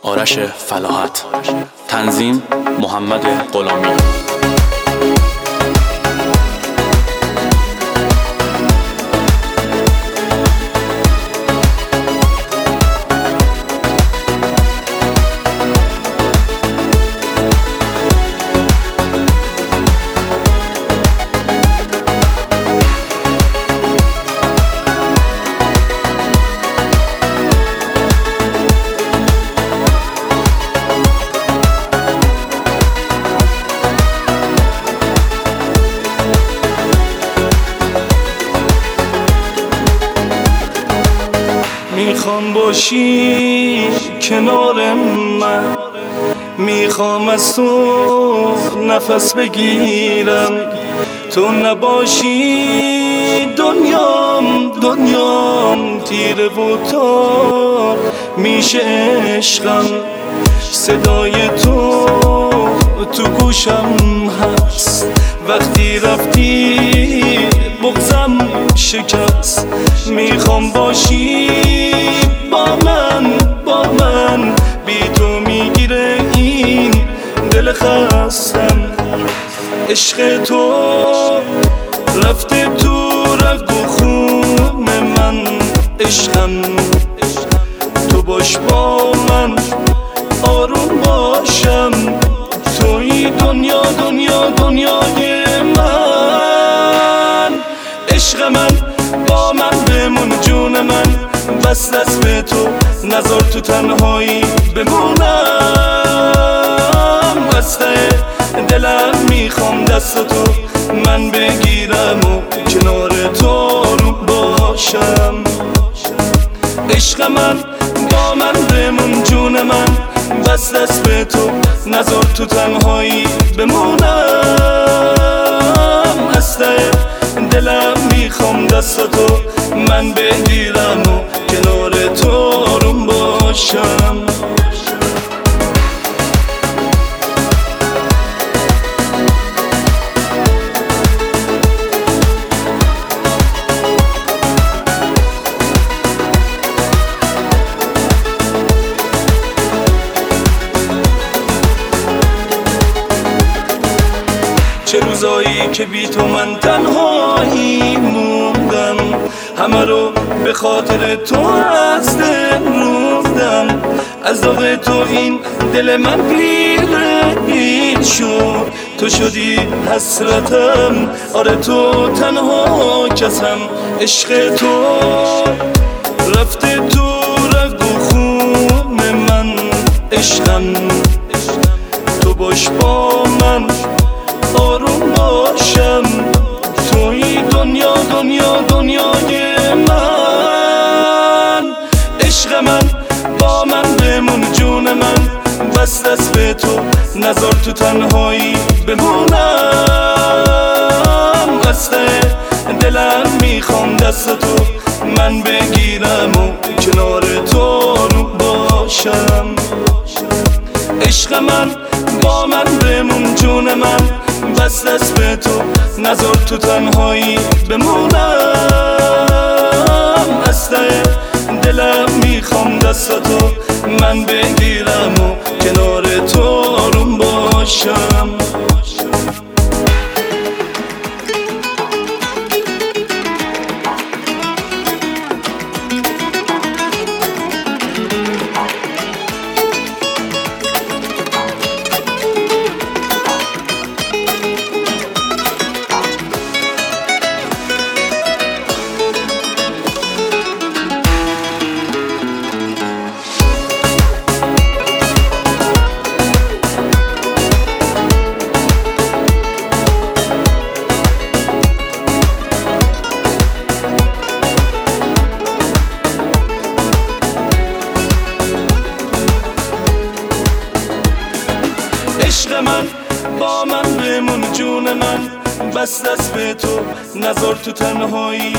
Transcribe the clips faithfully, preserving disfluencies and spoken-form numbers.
آرش فلاحت. تنظیم محمد غلامی. میخوام باشی کنار من، میخوام از تو نفس بگیرم، تو نباشی دنیام دنیام تیره و تار میشه عشقم. صدای تو تو گوشم هست، وقتی رفتی بغضم شکست. میخوام باشی با من با من، بی تو میگیره این دل خستم. عشق تو رفته تو رگ و خون من، عشقم تو باش با من آروم باشم. توی دنیا دنیا دنیای من، عشق من با من بمون جون من، بس دست به تو نذار تو تنهایی بمونم. بسته دلم میخوام دست تو من بگیرم و کنار تو رو باشم. عشق من با من بمون جون من، بس دست به تو نذار تو تنهایی بمونم. بسته دلم میخوام دست تو من بگیرم و کنار تو روم باشم. چه روزایی که بی تو من تنهایی موندم، همه رو به خاطر تو از دل روندم. از داغ تو این دل من گریل شد، تو شدی حسرتم، آره تو تنها کسم. عشق تو رفته تو رگ و خون من، عشقم تو باش با من آروم باشم. توی دنیا دنیا دنیای من، عشق من با من بمون جون من، بس دست به تو نذار تو تنهایی بمونم. بسته دلم میخوام دست تو من بگیرم و کنار تو رو باشم. عشق من با من بمون جون من، بس دست به تو نذار تو تنهایی بمونم. بسته دلم میخوام دست تو من بگیرم و کنار تو روم باشم. عشق من با من بمون جون من، بس دست به تو نذار تو تنهایی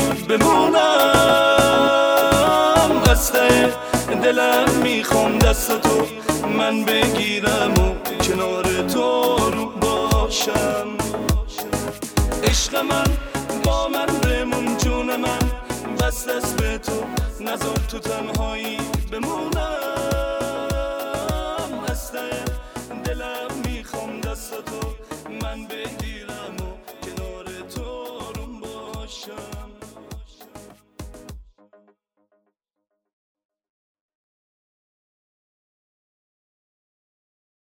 بمونم. بسته دلم میخوام دست تو من بگیرم و کنار تو رو باشم. عشق من با من بمون جون من، بس دست به تو نذار تو تنهایی بمونم. دلم میخوام دست تو من بگیرم